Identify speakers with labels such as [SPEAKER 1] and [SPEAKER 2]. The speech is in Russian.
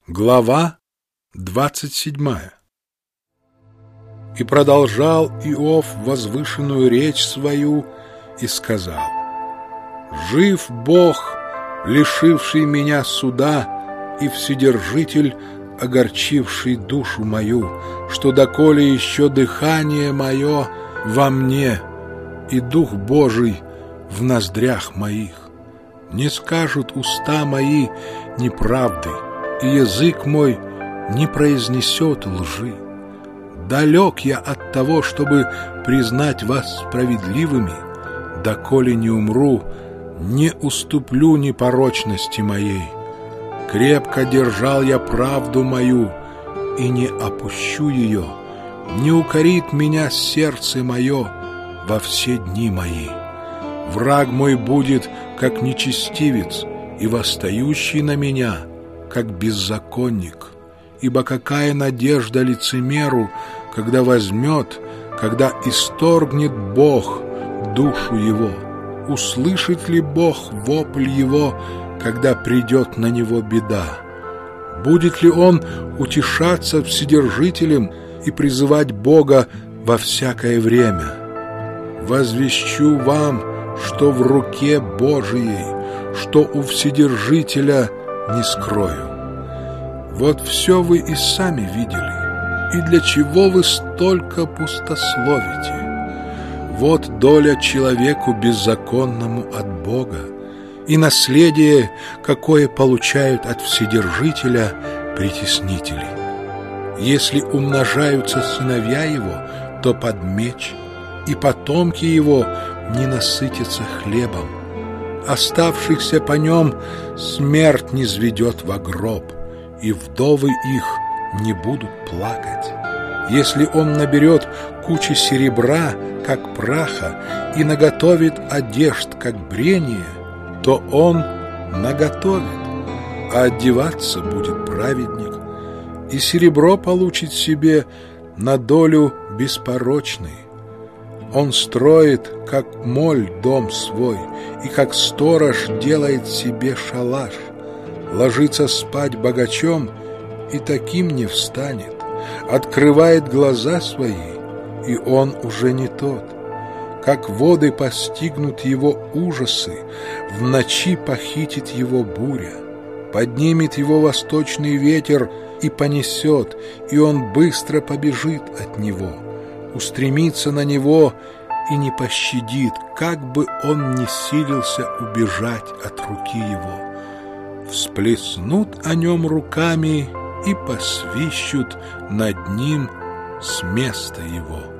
[SPEAKER 1] Глава 27. И продолжал Иов возвышенную речь свою и сказал: «Жив Бог, лишивший меня суда, и Вседержитель, огорчивший душу мою, что доколе еще дыхание мое во мне, и Дух Божий в ноздрях моих. Не скажут уста мои неправды, и язык мой не произнесет лжи. Далек я от того, чтобы признать вас справедливыми, доколе не умру, не уступлю непорочности моей. Крепко держал я правду мою и не опущу ее, не укорит меня сердце мое во все дни мои. Враг мой будет, как нечестивец, и восстающий на меня, как беззаконник. Ибо какая надежда лицемеру, когда возьмет, когда исторгнет Бог душу его? Услышит ли Бог вопль его, когда придет на него беда? Будет ли он утешаться Вседержителем и призывать Бога во всякое время? Возвещу вам, что в руке Божией, что у Вседержителя не скрою. Вот все вы и сами видели, и для чего вы столько пустословите? Вот доля человеку беззаконному от Бога, и наследие, какое получают от Вседержителя притеснители. Если умножаются сыновья его, то под меч, и потомки его не насытятся хлебом. Оставшихся по нем смерть низведет во гроб, и вдовы их не будут плакать. Если он наберет кучи серебра, как праха, и наготовит одежд, как брение, то он наготовит, а одеваться будет праведник, и серебро получит себе на долю беспорочный. Он строит, как моль, дом свой, и как сторож делает себе шалаш. Ложится спать богачом, и таким не встанет. Открывает глаза свои, и он уже не тот. Как воды постигнут его ужасы, в ночи похитит его буря. Поднимет его восточный ветер и понесет, и он быстро побежит от него. Устремится на него и не пощадит, как бы он ни силился убежать от руки его. Всплеснут о нем руками и посвищут над ним с места его.